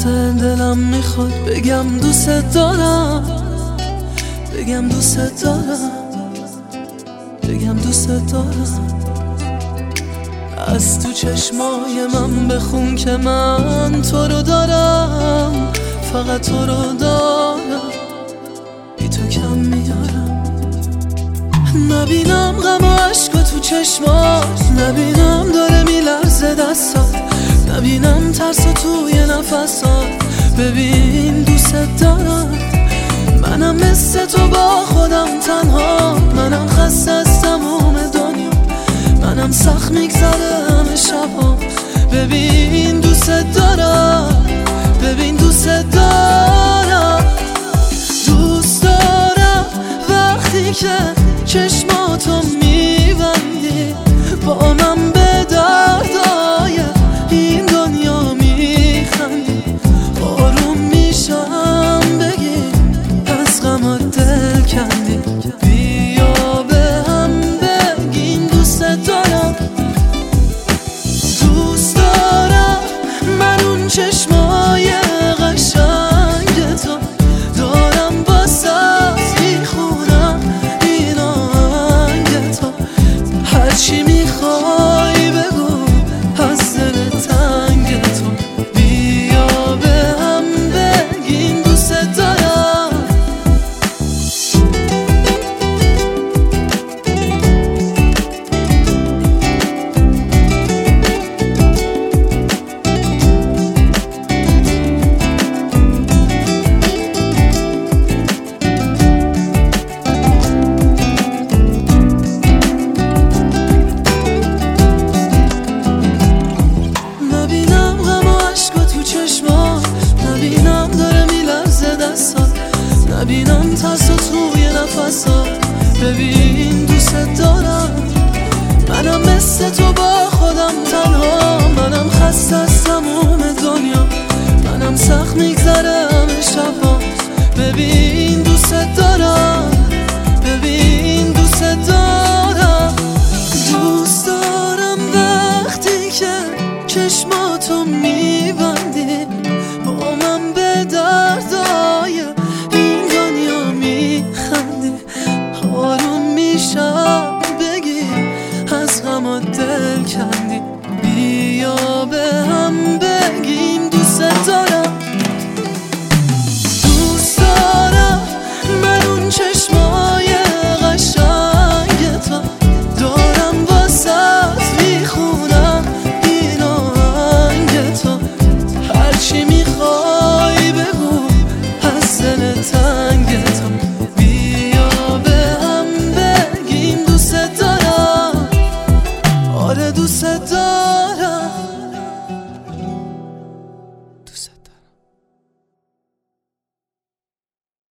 دلم میخواد بگم دوست دارم، بگم دوست دارم، بگم دوست دارم. از تو چشمای من بخون که من تو رو دارم، فقط تو رو دارم، بی تو کم میارم. نبینم غم و عشق تو چشمات، نبینم داره میلرزه دستات، نبینم ترس توی نفسات. ببین دوست دارم، منم مثل تو با خودم تنها، منم خسته از تموم دنیا، منم سخت میگذره همه شبام. ببین دوست دارم، ببین دوست دارم، دوست دارم وقتی که چشماتو میبندی با من به دردای این دنیا میخندی. آروم میشم بگی از غمات دل کندی، بیا به هم بگین دوست دارم. دوست دارم من اون چشمای قشنگ تو دارم، واسه میخونم این آهنگ تو. هرچی میخوای بگو از دل تنگ تو، بیا به هم بگین دوست دارم. نبینم غم و عشق تو چشمات، نبینم داره میلرزه دستات، نبینم ترس توی نفسات. ببین دوست دارم، منم مثل تو با خودم تنها، منم خسته از تموم دنیا، منم سخت میگذره همه شبام. ببین دوست دارم، ببین دوست دارم، دوست دارم وقتی که چشماتو میبندی با من به دردای این دنیا میخندی. آروم میشم بگی از غمات دل کندی، بیا به هم بگیم دوست دارم. دوست دارم من اون چشمای قشنگ تو دارم، واسه میخونم این آهنگ تو. هرچی میخوای بگو از دل تنگ تو، بیا به هم بگیم دوست دارم. آره دوست دارم.